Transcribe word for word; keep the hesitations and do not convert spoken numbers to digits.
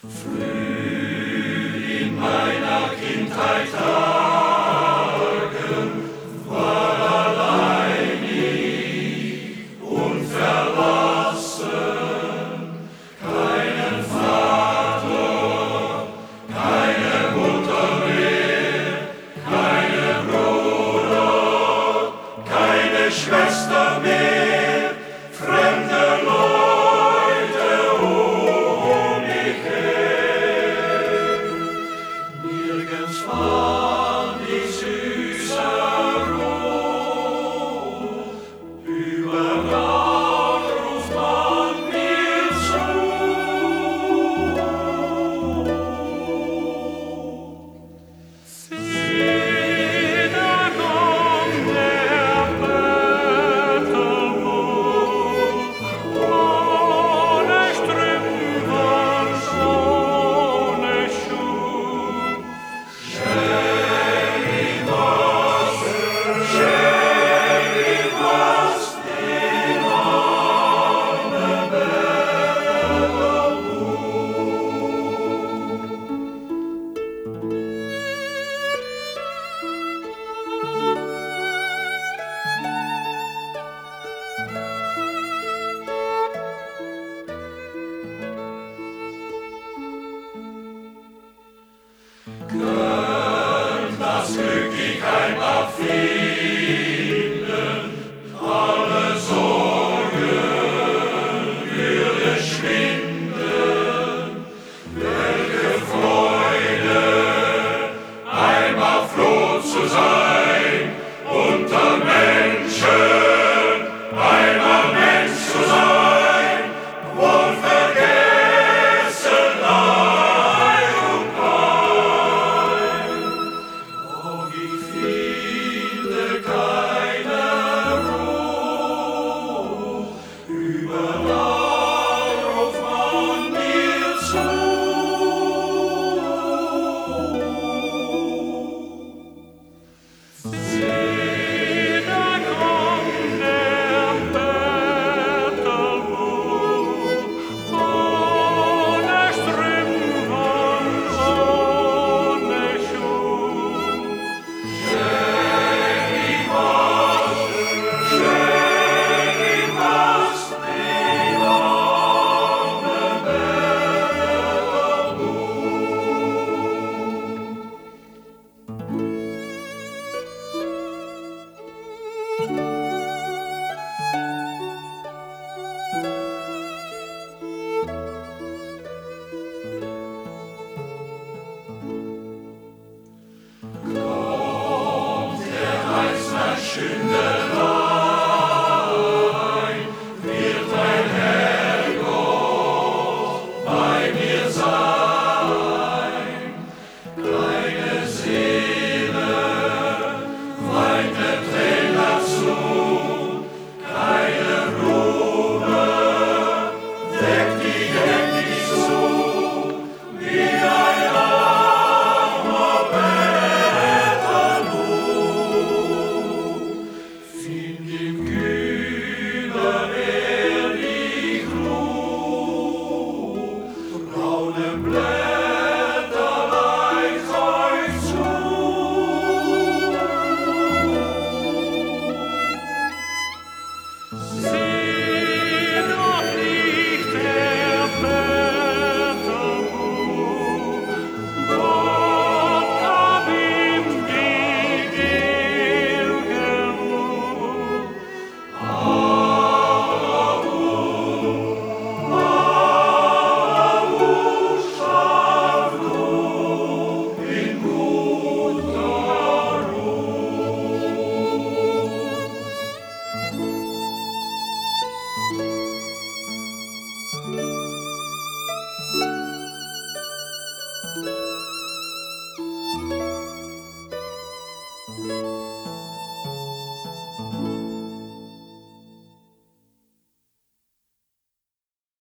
Früh in meiner Kindheit Tagen war allein ich unverlassen, keinen Vater, keine Mutter mehr, keine Bruder, keine Schwester mehr, fremde Leute um mich her. Nirgends fand ich süße Ruhe, überall ruft man mir zu. Sieh, da kommt der Bettelwurf, ohne Strümpfe, ohne Schuh. Schenk ihm was, schenk ihm was, den armen Bettelwurf. Könnt das Glück ich einmal finden, alle Sorgen würde schwinden. Welche Freude, einmal froh zu sein, unter Menschen, einmal Mensch zu sein, wohl vergessen Leid und Pein. Doch ich finde keine Ruhe, überall ruft man mir zu. Sieh, da kommt der Bettelwurf, ohne Strümpfe, ohne Schuh. Schenk ihm was, schenk ihm was, den armen Bettelwurf. Kommt der Reisner Schündelein, wird mein Herrgott bei mir sein. Kleine Seele, weinte Tränen dazu, keine Blume, deckt die Hände zu, wie ein armer Bettelwurf. Find im Kühler ehrlich Ruhe, braune Blätter